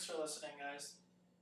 Thanks for listening, guys.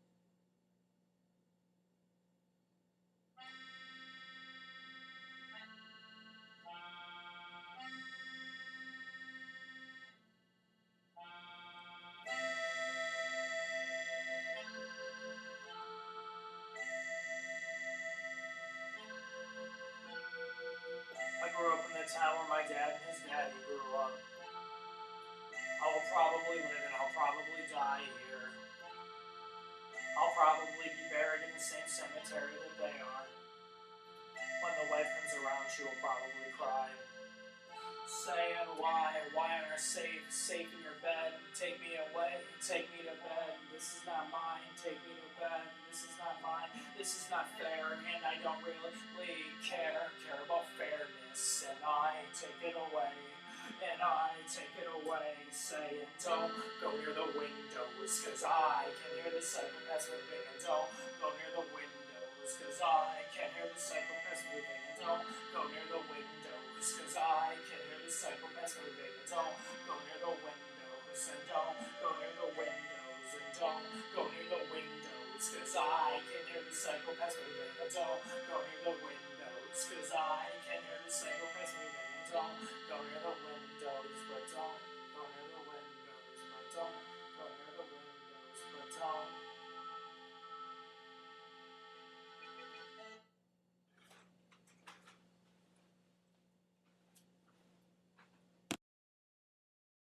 I grew up in the town where my dad and his daddy grew up. I will probably live and I'll probably die here. I'll probably be buried in the same cemetery that they are. When the wife comes around, she will probably cry. Saying why aren't I safe in your bed? Take me away, take me to bed. This is not mine, take me to bed. This is not mine, this is not fair, and I don't really care about fairness. And I take it away, and I take it away. Saying don't go near the windows, cause I can hear the psychopaths moving. And don't go near the windows, cause I can hear the psychopaths moving. And don't go near the windows, cause I can hear the psychopaths moving. And don't go near the windows, and don't go near the windows, and don't go near the windows, cause I can hear the psychopaths moving. And don't go near the windows, cause I can hear the psychopaths moving. And don't go near the windows, but